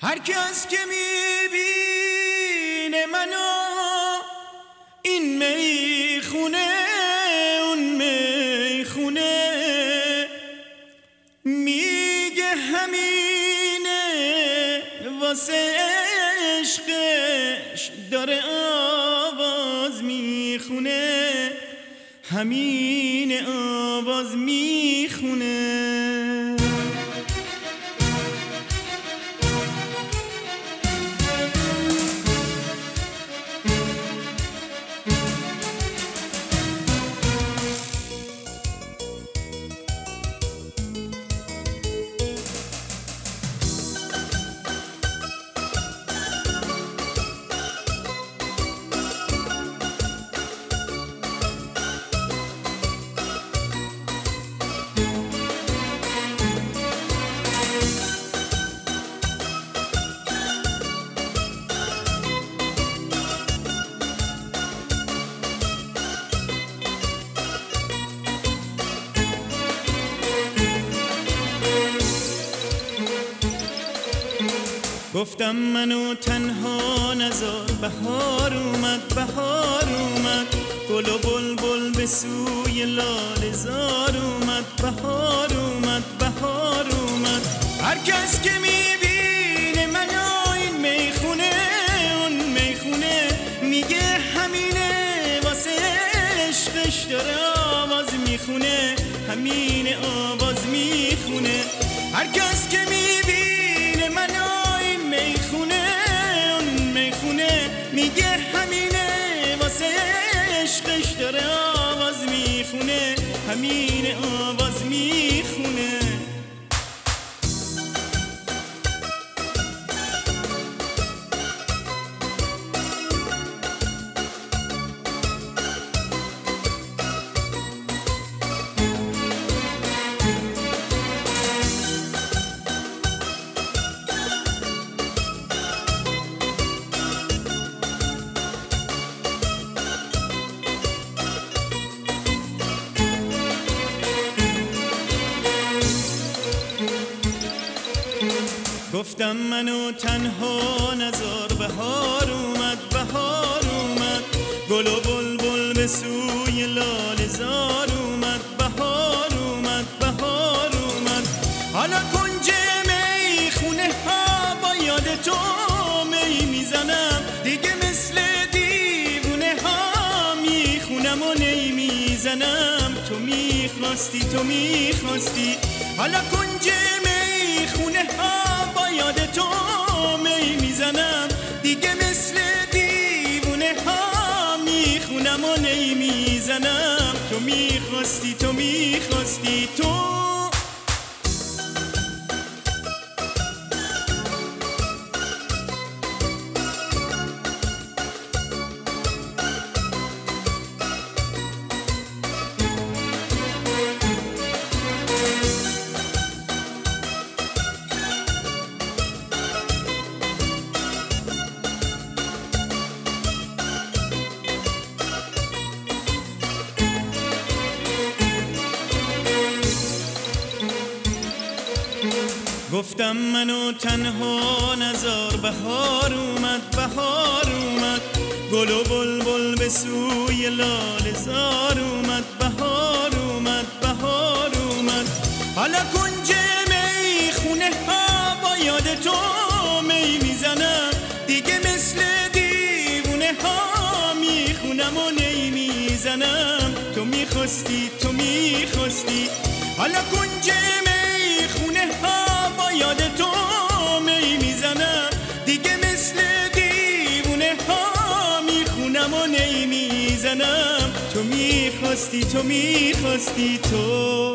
هر کس که میبینه منو این میخونه اون میخونه میگه همینه واسه عشقش داره آواز میخونه همین آواز میخونه. گفتم منو تنها نذار، بهار اومد بهار اومد، گل و بلبل به سوی لاله زار اومد بهار اومد بهار اومد. هر کس که میبینه منو این میخونه اون میخونه میگه همینه واسه عشقش داره آواز میخونه همین آواز میخونه. هر کس که میبینه منو میگه همینه واسه عشقش داره آواز میخونه همین آواز میخونه. گفتم منو تنها نذار، بهار اومد بهار اومد، گل و بلبل به سوی لاله زار اومد بهار اومد بهار اومد. حالا کنج میخونه ها با یاد تو می میزنم، دیگه مثل دیوونه ها میخونم و نمیزنم. تو میخواستی تو میخواستی. حالا کنج میخونه ها با یاد تو می میزنم، دیگه مثل دیوونه ها میخونم و نمیزنم. تو میخواستی تو میخواستی تو. گفتم منو تنها نذار، بهار اومد بهار اومد، گل و بلبل به سوی لاله زار اومد بهار اومد بهار اومد. حالا کنج میخونه ها با یاد تو می میزنم، دیگه مثل دیوونه ها میخونم و نمیزنم. تو میخواستی تو میخواستی. حالا کنج میخونه ها یاد تو می میزنم، دیگه مثل دیوونه ها میخونم و نمیزنم. تو میخواستی تو میخواستی تو.